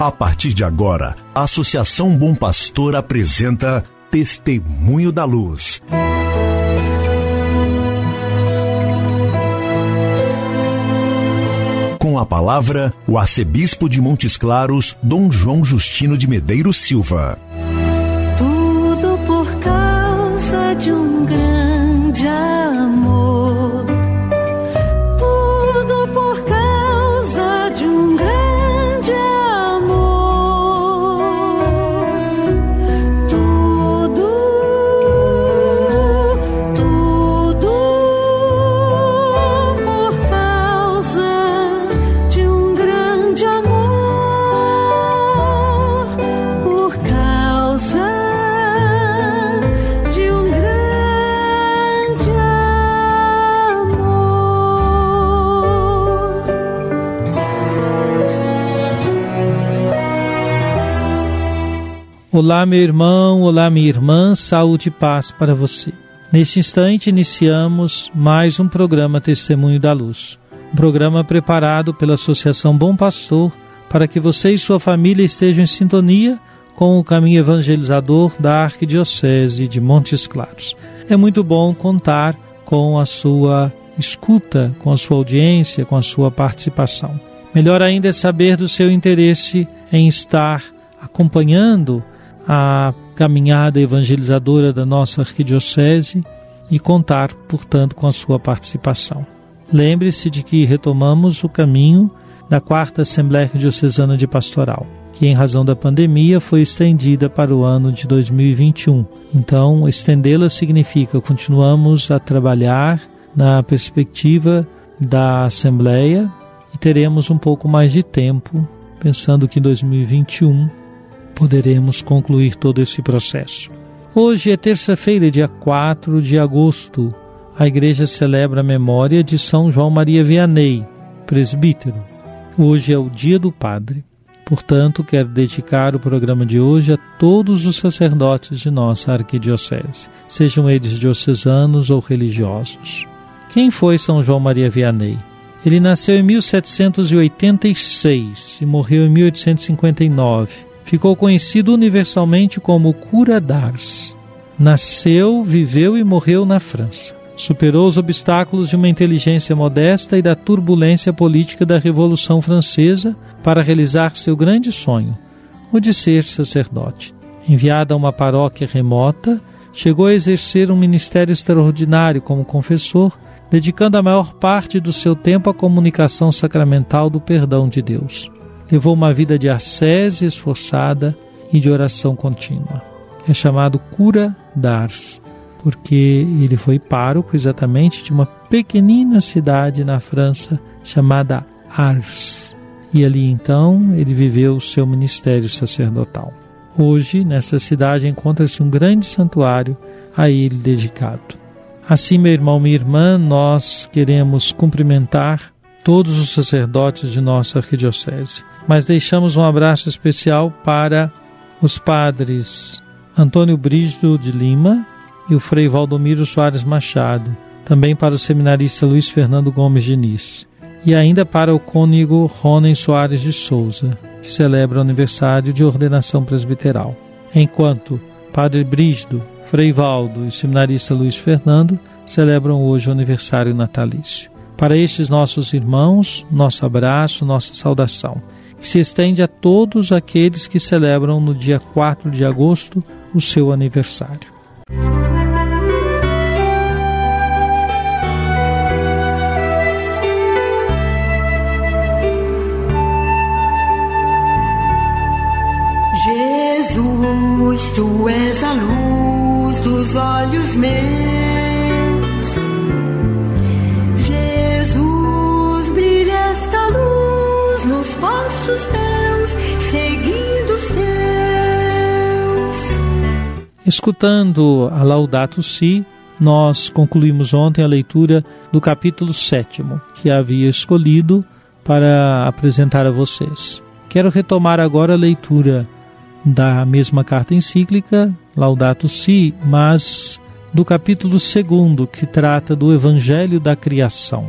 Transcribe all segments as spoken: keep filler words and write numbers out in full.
A partir de agora, a Associação Bom Pastor apresenta Testemunho da Luz. Com a palavra, o arcebispo de Montes Claros, Dom João Justino de Medeiros Silva. Tudo por causa de um grande amor. Tudo por causa de um grande amor. Tudo, tudo por causa de um grande amor. Por causa de um grande amor. Olá, meu irmão, olá, minha irmã, saúde e paz para você. Neste instante, iniciamos mais um programa Testemunho da Luz. Um programa preparado pela Associação Bom Pastor para que você e sua família estejam em sintonia com o caminho evangelizador da Arquidiocese de Montes Claros. É muito bom contar com a sua escuta, com a sua audiência, com a sua participação. Melhor ainda é saber do seu interesse em estar acompanhando a caminhada evangelizadora da nossa arquidiocese e contar, portanto, com a sua participação. Lembre-se de que retomamos o caminho da quarta Assembleia Diocesana de Pastoral, que em razão da pandemia foi estendida para o ano de dois mil e vinte e um. Então, estendê-la significa continuamos a trabalhar na perspectiva da Assembleia e teremos um pouco mais de tempo, pensando que em dois mil e vinte e um poderemos concluir todo esse processo. Hoje é terça-feira, dia quatro de agosto. A igreja celebra a memória de São João Maria Vianney, presbítero. Hoje é o dia do Padre. Portanto, quero dedicar o programa de hoje a todos os sacerdotes de nossa arquidiocese, sejam eles diocesanos ou religiosos. Quem foi São João Maria Vianney? Ele nasceu em mil setecentos e oitenta e seis e morreu em mil oitocentos e cinquenta e nove. Ficou conhecido universalmente como Cura d'Ars. Nasceu, viveu e morreu na França. Superou os obstáculos de uma inteligência modesta e da turbulência política da Revolução Francesa para realizar seu grande sonho, o de ser sacerdote. Enviado a uma paróquia remota, chegou a exercer um ministério extraordinário como confessor, dedicando a maior parte do seu tempo à comunicação sacramental do perdão de Deus. Levou uma vida de ascese esforçada e de oração contínua. É chamado Cura d'Ars, porque ele foi pároco exatamente de uma pequenina cidade na França chamada Ars. E ali então ele viveu o seu ministério sacerdotal. Hoje, nessa cidade, encontra-se um grande santuário a ele dedicado. Assim, meu irmão, minha irmã, nós queremos cumprimentar todos os sacerdotes de nossa arquidiocese, mas deixamos um abraço especial para os padres Antônio Brígido de Lima e o Frei Valdomiro Soares Machado, também para o seminarista Luiz Fernando Gomes Diniz, e ainda para o cônego Ronen Soares de Souza, que celebra o aniversário de ordenação presbiteral. Enquanto Padre Brígido, Frei Valdo e o seminarista Luiz Fernando celebram hoje o aniversário natalício. Para estes nossos irmãos, nosso abraço, nossa saudação, que se estende a todos aqueles que celebram no dia quatro de agosto o seu aniversário. Jesus, tu és a luz dos olhos meus. Nos passos teus, seguindo os teus. Escutando a Laudato Si, nós concluímos ontem a leitura do capítulo sétimo, que havia escolhido para apresentar a vocês. Quero retomar agora a leitura da mesma carta encíclica, Laudato Si, mas do capítulo segundo, que trata do Evangelho da Criação.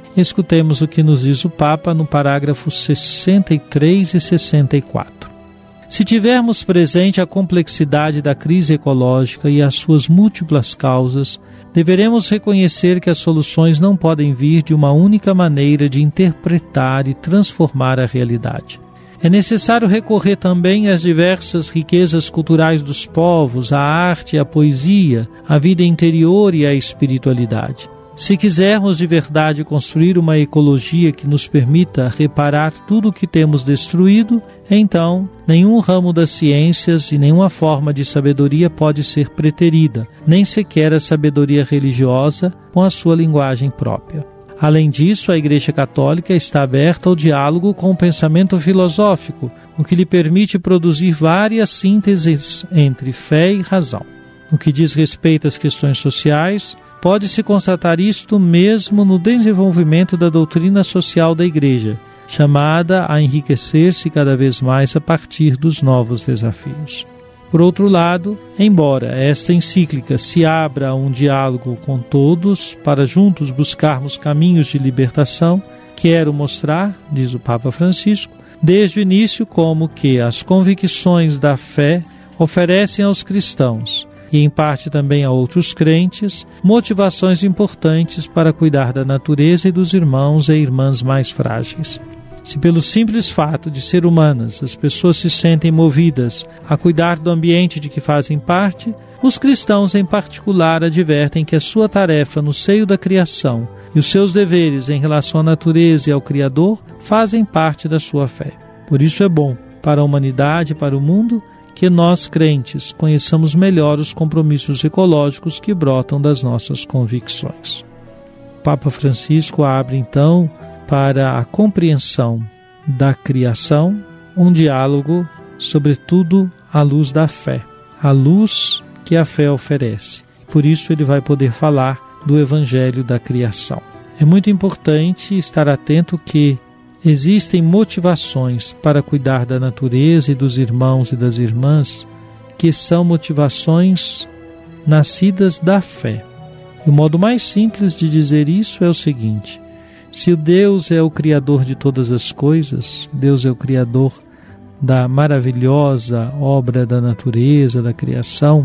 Escutemos o que nos diz o Papa no parágrafo sessenta e três e sessenta e quatro. Se tivermos presente a complexidade da crise ecológica e as suas múltiplas causas, deveremos reconhecer que as soluções não podem vir de uma única maneira de interpretar e transformar a realidade. É necessário recorrer também às diversas riquezas culturais dos povos, à arte, à poesia, à vida interior e à espiritualidade. Se quisermos de verdade construir uma ecologia que nos permita reparar tudo o que temos destruído, então nenhum ramo das ciências e nenhuma forma de sabedoria pode ser preterida, nem sequer a sabedoria religiosa com a sua linguagem própria. Além disso, a Igreja Católica está aberta ao diálogo com o pensamento filosófico, o que lhe permite produzir várias sínteses entre fé e razão. No que diz respeito às questões sociais, pode-se constatar isto mesmo no desenvolvimento da doutrina social da Igreja, chamada a enriquecer-se cada vez mais a partir dos novos desafios. Por outro lado, embora esta encíclica se abra a um diálogo com todos para juntos buscarmos caminhos de libertação, quero mostrar, diz o Papa Francisco, desde o início como que as convicções da fé oferecem aos cristãos, e em parte também a outros crentes, motivações importantes para cuidar da natureza e dos irmãos e irmãs mais frágeis. Se pelo simples fato de ser humanas as pessoas se sentem movidas a cuidar do ambiente de que fazem parte, os cristãos em particular advertem que a sua tarefa no seio da criação e os seus deveres em relação à natureza e ao Criador fazem parte da sua fé. Por isso é bom, para a humanidade e para o mundo, que nós, crentes, conheçamos melhor os compromissos ecológicos que brotam das nossas convicções. O Papa Francisco abre, então, para a compreensão da criação, um diálogo, sobretudo, à luz da fé, a luz que a fé oferece. Por isso ele vai poder falar do Evangelho da criação. É muito importante estar atento que existem motivações para cuidar da natureza e dos irmãos e das irmãs, que são motivações nascidas da fé. E o modo mais simples de dizer isso é o seguinte: se o Deus é o Criador de todas as coisas, Deus é o Criador da maravilhosa obra da natureza, da criação,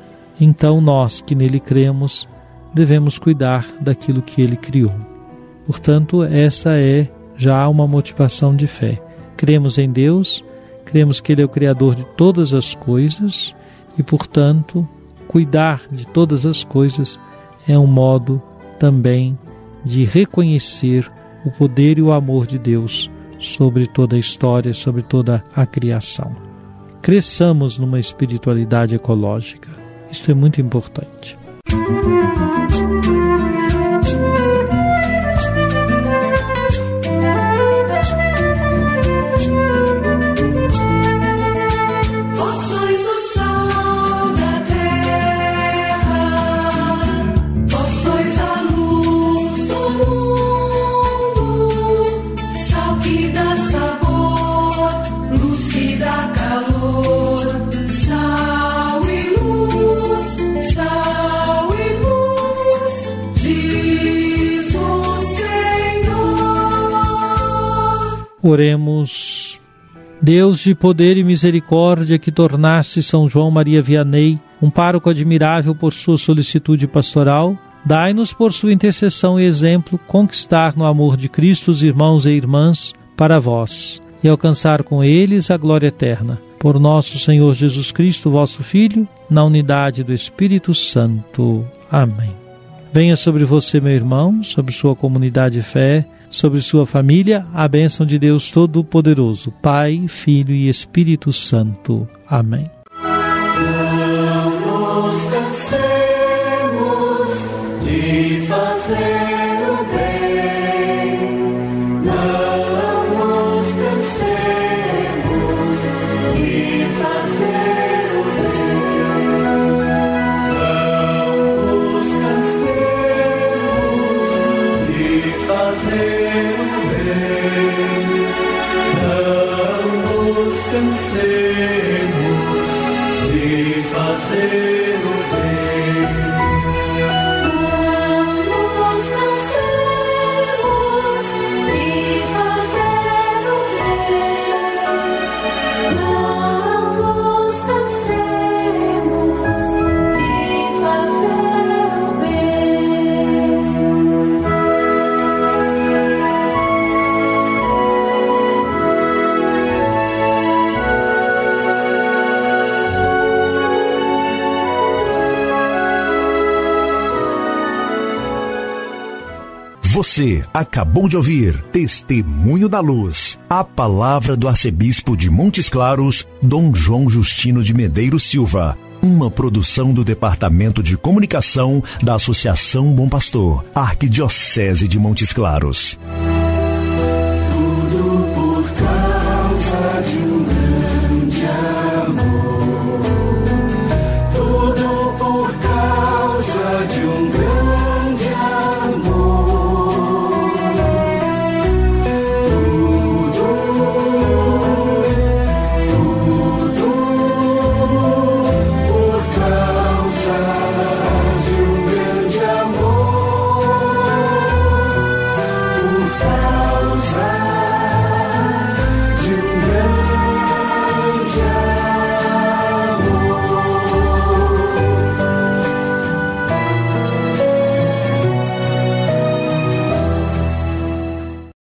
então nós que nele cremos devemos cuidar daquilo que ele criou. Portanto, esta é já uma motivação de fé. Cremos em Deus, cremos que ele é o Criador de todas as coisas e, portanto, cuidar de todas as coisas é um modo também de reconhecer o poder e o amor de Deus sobre toda a história, sobre toda a criação. Cresçamos numa espiritualidade ecológica. Isso é muito importante. Oremos. Deus de poder e misericórdia, que tornaste São João Maria Vianney um pároco admirável por sua solicitude pastoral, dai-nos por sua intercessão e exemplo conquistar no amor de Cristo os irmãos e irmãs para vós e alcançar com eles a glória eterna. Por nosso Senhor Jesus Cristo, vosso Filho, na unidade do Espírito Santo. Amém. Venha sobre você, meu irmão, sobre sua comunidade de fé, sobre sua família, a bênção de Deus Todo-Poderoso, Pai, Filho e Espírito Santo. Amém. Não nos cansemos de fazer o bem, não nos cansemos de fazer o bem, não nos cansemos de fazer Não nos cansemos Você acabou de ouvir Testemunho da Luz, a palavra do arcebispo de Montes Claros, Dom João Justino de Medeiros Silva. Uma produção do Departamento de Comunicação da Associação Bom Pastor, Arquidiocese de Montes Claros.